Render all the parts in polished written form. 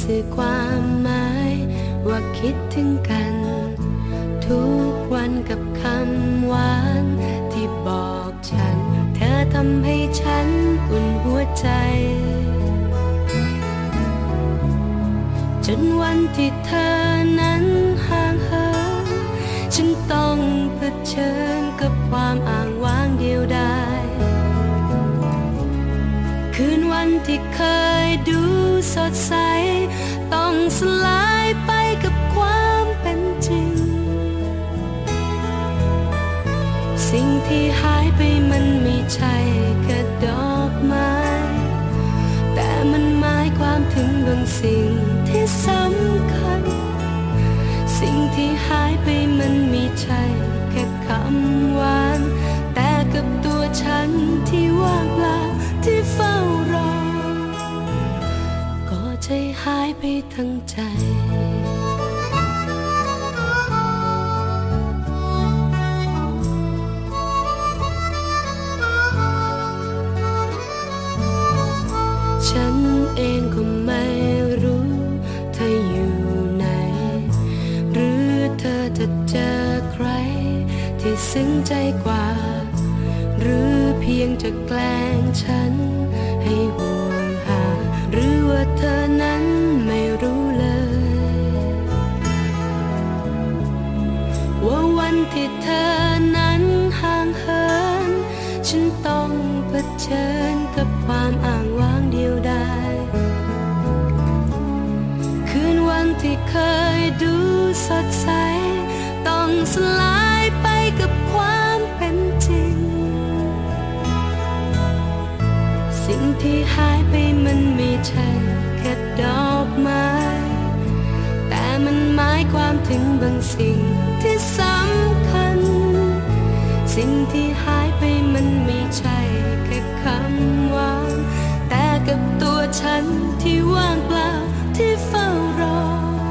สื่อความหมายว่าคิดถึงกันทุกวันกับคำหวานที่บอกฉันเธอทำให้ฉันอุ่นหัวใจจนวันที่เธอนั้นห่างเหินฉันต้องเผชิญกับความอ้างว้างเดียวดายคืนวันที่เคยดูสดใสต้องสลายไปกับความเป็นจริงสิ่งที่หายไปมันไม่ใช่แค่ดอกไม้แต่มันหมายความถึงบางสิ่งที่สำคัญสิ่งที่หายไปมันไม่ใช่แค่คำหวานแต่กับตัวฉันที่ว่างเปล่าที่เฝ้ารอก็ใจหายไปทั้งใจฉันเองก็ไม่รู้เธออยู่ไหนหรือเธอจะเจอใครที่ซึ้งใจกว่าหรือเพียงจะแกล้งฉันให้ห่วงหาหรือว่าเธอนั้นไม่รู้เลยว่าวันที่เธอนั้นห่างเหินฉันต้องเผชิญกับความอ้างว้างเดียวดายคืนวันที่เคยดูสดใสต้องสลายไปกับความเป็นจริงสิ่งที่หายไปมันไม่ใช่แค่ดอกไม้แต่มันหมายความถึงบางสิ่งที่สำคัญสิ่งที่หายไปมันไม่ใช่แค่คำหวานแต่กับตัวฉันที่ว่างเปล่าที่เฝ้ารอ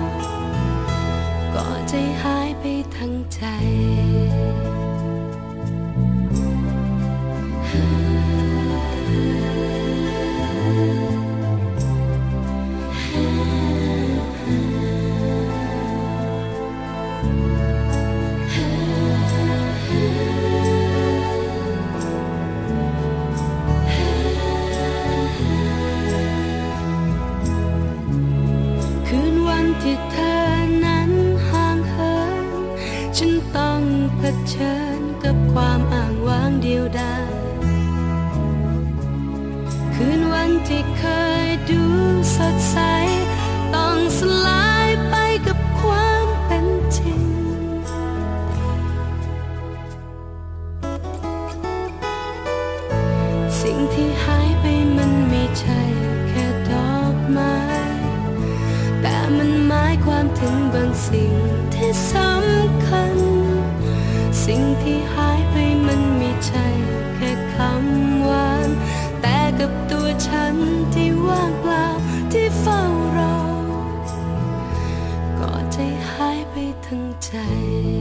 ก็ใจหายไปทั้งใจที่เธอนั้นห่างเหินฉันต้องเผชิญกับความอ้างว้างเดียวดายคืนวันที่เคยดูสดใสต้องสลายไปกับความเป็นจริงสิ่งที่หายไปมันไม่ใช่แค่ดอกไม้แต่มันหมายความถึงบางสิ่งที่สำคัญสิ่งที่หายไปมันไม่ใช่แค่คำหวานแต่กับตัวฉันที่ว่างเปล่าที่เฝ้ารอก็ใจหายไปทั้งใจ